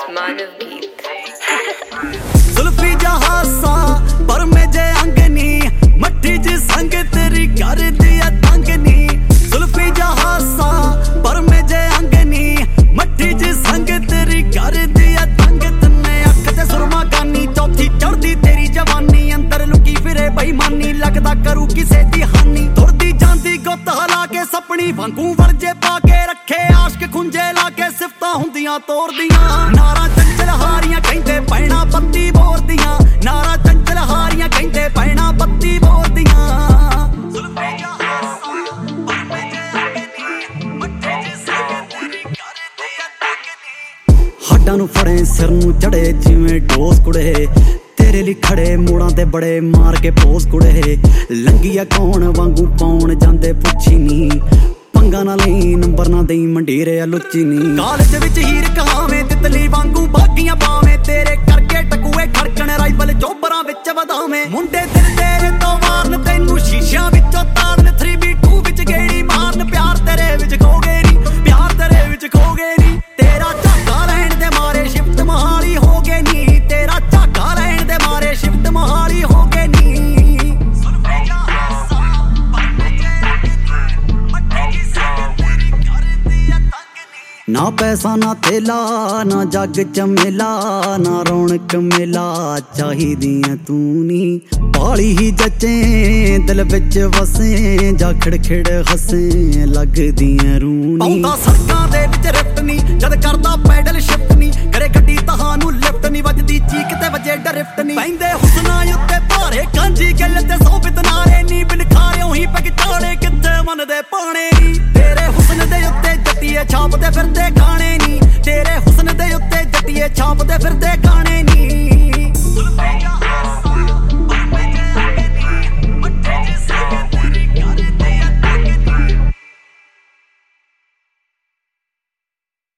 मानव गीत जुल्फी जहासा पर में जे अंगनी मट्टी जी संग तेरी कर दिया तंगनी जुल्फी जहासा पर में जे अंगनी मट्टी जी संग तेरी कर दिया तंग तन्ने अख ते सुरमा गानी चौथी चढ़दी तेरी जवानी अंदर लुकी फिरे बेईमानी लगदा करू किसे दी हानी तुरदी जांदी गुत्त हला के सपनी वांगू वरजे पा के रखे आशिक खुंजे ला के सिफतां हुंदियां तोड़दियां नारा चंचल हारियां कहंदे पैणा पत्ती बोरदियां नारा चंचल हारियां कहंदे पैणा पत्ती बोरदियां हड्डां नूं फड़े सिर नूं चढ़े जिवें डोस कुड़े तेरे लिए खड़े मोड़ां ते बड़े मार के पोस कुड़े लंघिया कौन वांगू पाउण जांदे पुछी नी पंगा ना लई नंबर ना देई मंडीरे लुच्ची नी कालज विच हीर कहावें तितली वांगू बागियां पावें तेरे करके टकुए खड़कण राइफल चोबरां विच वधावें मुंडे दिल तेरे तो मारन तैनू शीशियां विचों ताड़न 3v2 विच गेड़ी मारन प्यार तेरे विच खोगे नी प्यार तेरे विच खोगे नी तेरा झाका लैण दे मारे शिफ्ट मोहाली हो गए नी तेरा झाका लैण दे मारे शिफ्ट मोहाली हो गए नी ना पैसा ना थेला ना जग चमेला ना रौनक मेला चाहिदियां तू नी पाली ही जचे दिल विच वसे जा खिड़खिड़ हसे लगदियां रूनी आउंदा सड़कां दे विच रिफ्ट नी जद करदा पैडल शिफ्ट नी करे गड्डी तहानू लिफ्ट नी वजदी चीक ते वजे डरिफ्ट नी पैंदे हुस्ना उत्ते भारे कांजी गल ते सोबित नारे नी बिन खारियों ही पग चाड़े किथे मन दे पाणे नी